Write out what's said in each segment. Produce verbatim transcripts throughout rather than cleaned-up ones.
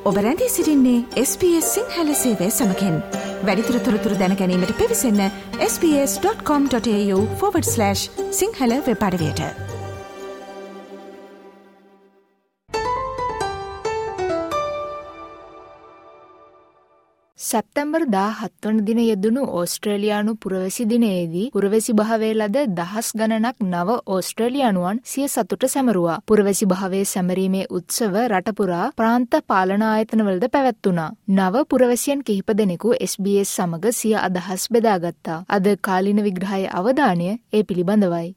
ඔබ රැඳී සිටින්නේ එස් බී එස් සිංහල සේවය සමගින්. වැඩිදුර තොරතුරු දැන ගැනීමට පිවිසන්න S B S dot com dot A U forward slash Sinhala web අඩවියට. සැප්තැම්බර් දාහත් වන දින යෙදුණු ඕස්ට්‍රේලියානු පුරවැසි දිනයේදී පුරවැසි භාවයේ ලද දහස් ගණනක් නව ඕස්ට්‍රේලියානුවන් සිය සතුට සැමරුවා. පුරවැසි භාවයේ සැමරීමේ උත්සව රට පුරා ප්‍රාන්ත පාලන ආයතනවලද පැවැත්වුණා. නව පුරවැසියන් කිහිප දෙනෙකු එස් බී එස් සමග සිය අදහස් බෙදාගත්තා. අද කාලින විග්‍රහයේ අවධානය ඒ පිළිබඳවයි.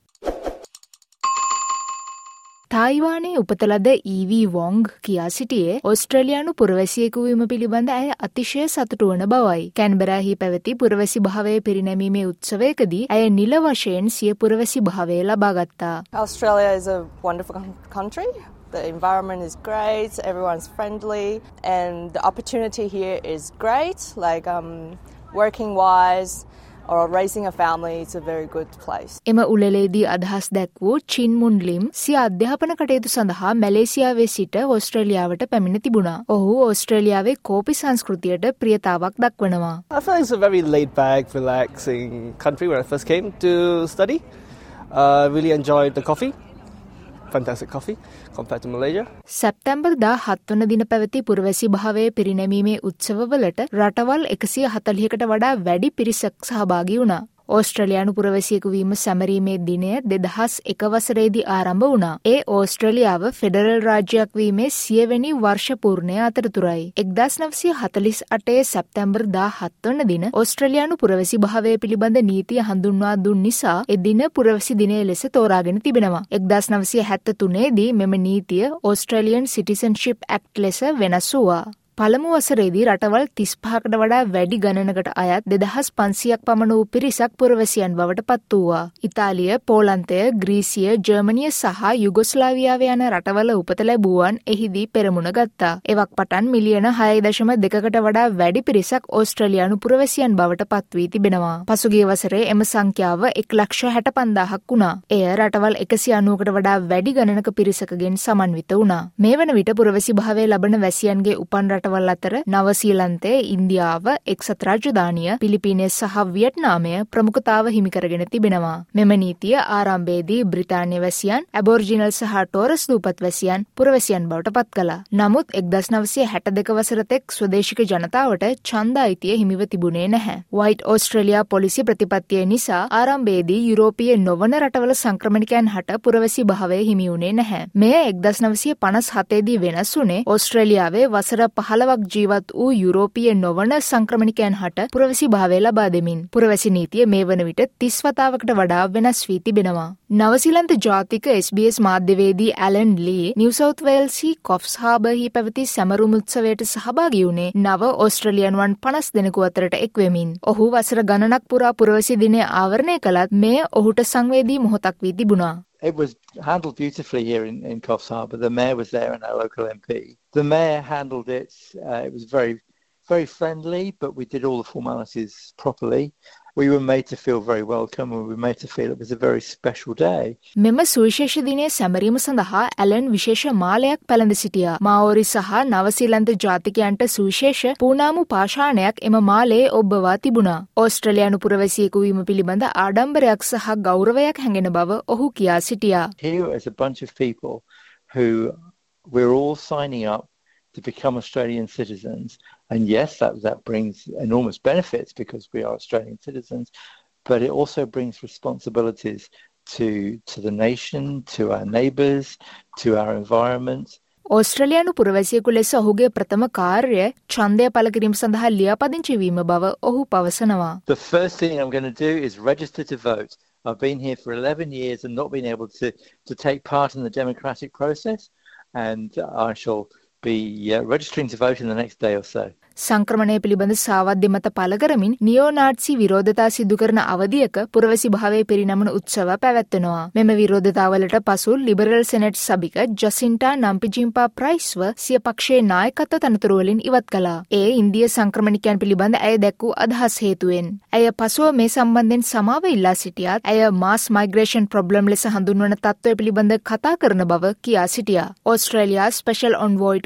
තායිවානයේ උපත ලද ඊවී වොංග් කියා සිටියේ ඕස්ට්‍රේලියානු පුරවැසියෙකු වීම පිළිබඳ ඇය අතිශය සතුටු වන බවයි. කැන්බරාහි පැවති පුරවැසි භාවයේ පිරිනැමීමේ උත්සවයකදී ඇය නිල වශයෙන් සිය පුරවැසි භාවය ලබා ගත්තා. Australia is a wonderful country. The environment is great, everyone's friendly, and the opportunity here is great. Like um, working wise, or raising a family, it's a very good place. එම උළෙලේදී අදහස් දැක්වූ චින් මුන් ලිම් සිය අධ්‍යාපන කටයුතු සඳහා මැලේසියාවේ සිට ඕස්ට්‍රේලියාවට පැමිණ තිබුණා. ඔහු ඕස්ට්‍රේලියාවේ කෝපි සංස්කෘතියට ප්‍රියතාවක් දක්වනවා. I feel it's a very laid back, relaxing country when I first came to study. I uh, really enjoyed the coffee. Fantastic coffee compared to Malaysia. සැප්තැම්බර් දාහත් වන දින පැවති පුරවැසි භාවයේ පිරිනැමීමේ උත්සවවලට රටවල් එකසිය හතළිහකට වඩා වැඩි පිරිසක් සහභාගී වුණා. ඕස්ට්‍රේලියානු පුරවැසියෙකු වීම සැමරීමේ දිනය දෙදහස් එක වසරේදී ආරම්භ වුණා. ඒ ඕස්ට්‍රේලියාව ෆෙඩරල් රාජ්‍යයක් වීමේ සියවෙනි වර්ෂ පූර්ණය අතරතුරයි. එක්දාස් නවසිය හතළිස් අටේ සැප්තැම්බර් දාහත් වන දින ඕස්ට්‍රේලියානු පුරවැසි භාවය පිළිබඳ නීතිය හඳුන්වා දුන් නිසා ඒ දින පුරවැසි දිනය ලෙස තෝරාගෙන තිබෙනවා. එක්දාස් නවසිය හැත්තෑ දී මෙම නීතිය ඕස්ට්‍රේලියන් සිටිසන්ෂිප් ඇක්ට් ලෙස වෙනස් වුණා. පළමු වසරේදී රටවල් තිස් පහකට වඩා වැඩි ගණනකට අයත් දෙදහස් පන්සියයක් පමණ වූ පිරිසක් පුරවැසියන් බවට පත් වූවා. ඉතාලිය, පෝලන්තය, ග්‍රීසිය, ජර්මනිය සහ යුගොස්ලාවියාව යන රටවල උපත ලැබුවන් එහිදී පෙරමුණ ගත්තා. එවක් පටන් මිලියන හය දශම දෙකකට වඩා වැඩි පිරිසක් ඕස්ට්‍රේලියානු පුරවැසියන් බවට පත් වී තිබෙනවා. පසුගිය වසරේ එම සංඛ්‍යාව එක ලක්ෂ හැට පන්දාහක් වුණා. එය රටවල් එකසිය අනූවකට වඩා වැඩි ගණනක පිරිසකගෙන් සමන්විත වුණා. මේ වන විට පුරවැසි භාවය ලබන වැසියන්ගේ උපන් රටවල් අතර නවසීලන්තය, ඉන්දියාව, එක්සත් රාජධානිය, පිලිපීනය සහ වියට්නාමය ප්‍රමුඛතාව හිමි කරගෙන තිබෙනවා. මෙම නීතිය ආරම්භයේදී බ්‍රිතාන්‍ය වැසියන්, ඇබෝරිජිනල් සහ ටෝරස් දූපත් වැසියන් පුරවැසියන් බවට පත් කළා. නමුත් එක්දාස් නවසිය හැට දෙක වසර තෙක් ස්වදේශික ජනතාවට ඡන්ද අයිතිය හිමිව තිබුණේ නැහැ. වයිට් ඕස්ට්‍රේලියා පොලිසි ප්‍රතිපත්තිය නිසා ආරම්භයේදී යුරෝපීය නොවන රටවල සංක්‍රමණිකයන් හට පුරවැසි භාවය හිමි වුණේ නැහැ. මෙය එක්දාස් නවසිය පනස් හතේ දී වෙනස් වුණේ ඕස්ට්‍රේලියාවේ වසර පහළොවක් ජීවත් වූ යුරෝපීය නොවන සංක්‍රමණිකයන් හට පුරවැසි භාවය ලබා දෙමින්. පුරවැසි නීතිය මේ වන විට තිස් වතාවකට වඩා වෙනස් වී තිබෙනවා. නවසීලන්ත ජාතික එස් බී එස් මාධ්‍යවේදී ඇලන් ලී නිව් සවුත් වේල්සි කොෆ්ස් හාබර්හි පැවති සැමරුම් උත්සවයට සහභාගී වුණේ නව ඕස්ට්‍රේලියානුවන් පනස් දෙනෙකු අතරට එක්වෙමින්. ඔහු වසර ගණනක් පුරා පුරවැසි දිනය ආවරණය කළත් මෙය ඔහුට සංවේදී මොහොතක් වී තිබුණා. It was handled beautifully here in, in Coffs Harbour. The mayor was there and our local M P. The mayor handled it. Uh, it was very, very friendly, but we did all the formalities properly. We were made to feel very welcome and we were made to feel it was a very special day. මෙම සුවිශේෂ දිනය සැමරීම සඳහා Allan විශේෂ මාලයක් පැළඳ සිටියා. මාओरी සහ නවසීලන්ත ජාතිකයන්ට සුවිශේෂ පූනාමු පාෂාණයක් එම මාලයේ ඔබ්බවා තිබුණා. ඕස්ට්‍රේලියානු පුරවැසියෙකු වීම පිළිබඳ ආඩම්බරයක් සහ ගෞරවයක් හැඟෙන බව ඔහු කියා සිටියා. Here is a bunch of people who we're all signing up to become Australian citizens. And yes, that, that brings enormous benefits because we are Australian citizens, but it also brings responsibilities to, to the nation, to our neighbours, to our environment. ඕස්ට්‍රේලියානු පුරවැසියෙකු ලෙස ඔහුගේ ප්‍රථම කාර්යය ඡන්දය පළ කිරීම සඳහා ලියාපදිංචි වීම බව ඔහු පවසනවා. The first thing I'm going to do is register to vote. I've been here for eleven years and not been able to, to take part in the democratic process, and I shall be uh, registering to vote in the next day or so. සංක්‍රමණය පිළිබඳ සාවද්‍ය මත පළ කරමින් නියෝනාට්සි විරෝධතා සිදු කරන අවධියක පුරවැසි භාවයේ පිරිනමන උත්සව පැවැත්වෙනවා. මෙම විරෝධතාවලට පසු ලිබරල් සෙනෙට් සභික ජසින්ටා නම්පිජිම්පා ප්‍රයිස්ව සිය පක්ෂයේ නායකත්ව තනතුරු වලින් ඉවත් කළා. ඒ ඉන්දිය සංක්‍රමණිකයන් පිළිබඳ ඇය දැක්වූ අදහස් හේතුවෙන්. ඇය පසුව මේ සම්බන්ධයෙන් සමාව ඉල්ලා සිටියත් ඇය මාස් මයිග්‍රේෂන් ප්‍රොබ්ලම් ලෙස හඳුන්වන තත්ත්වය පිළිබඳ කතා කරන බව කියා සිටියා. Australia special envoy to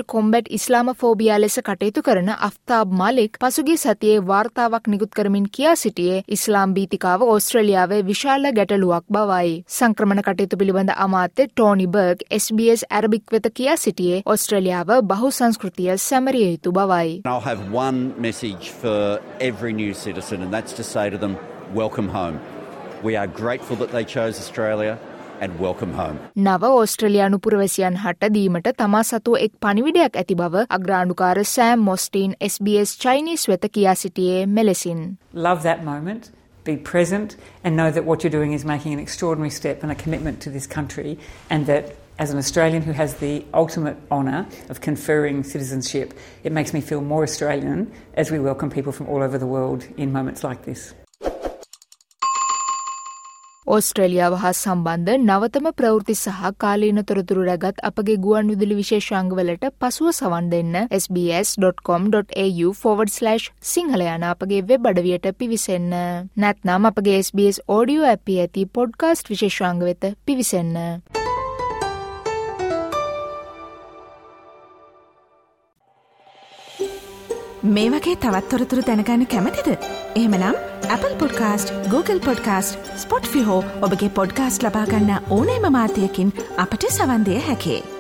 combat Islamophobia ලෙස කටයුතු කරන අෆ්තාබ් මාලික් පසුගිය සතියේ වාර්තාවක් නිකුත් කරමින් කියා සිටියේ ඉස්ලාම් භීතිකාව ඕස්ට්‍රේලියාවේ විශාල ගැටලුවක් බවයි. සංක්‍රමණ කටයුතු පිළිබඳ අමාත්‍ය Tony Burke S B S Arabic වෙත කියා සිටියේ ඕස්ට්‍රේලියාව බහු සංස්කෘතිය සැමරිය යුතු බවයි. I'll have one message for every new citizen, and that's to say to them, welcome home. We are grateful that they chose Australia and welcome home. නව ඕස්ට්‍රේලියානු පුරවැසියන් හට දීමට තමා සතු එක් පණිවිඩයක් ඇති බව අග්‍රාණ්ඩුකාර Sam Mostyn S B S Chinese වෙත කියා සිටියේ මෙලෙසින්. Love that moment, be present and know that what you're doing is making an extraordinary step and a commitment to this country, and that as an Australian who has the ultimate honour of conferring citizenship, it makes me feel more Australian as we welcome people from all over the world in moments like this. ඕස්ට්‍රේලියාව හා සම්බන්ධ නවතම ප්‍රවෘත්ති සහ කාලීන තොරතුරු රැගත් අපගේ ගුවන් විදුලි විශේෂාංගවලට පසුව සවන් දෙන්න S B S dot com dot A U forward slash Sinhala යන අපගේ වෙබ් අඩවියට පිවිසෙන්න. නැත්නම් අපගේ එස් බී එස් ඔඩියෝ ඇපේ ඇති පොඩ්කාස්ට් විශේෂාංග වෙත පිවිසෙන්න. මේ වගේ තවත් තොරතුරු දැනගන්න කැමතිද? එහෙමනම් Apple Podcast, Google Podcast, Spotify හෝ ඔබගේ පොඩ්කාස්ට් ලබා ගන්න ඕනෑම මාධ්‍යයකින් අපට සවන් දෙන්න හැකියි.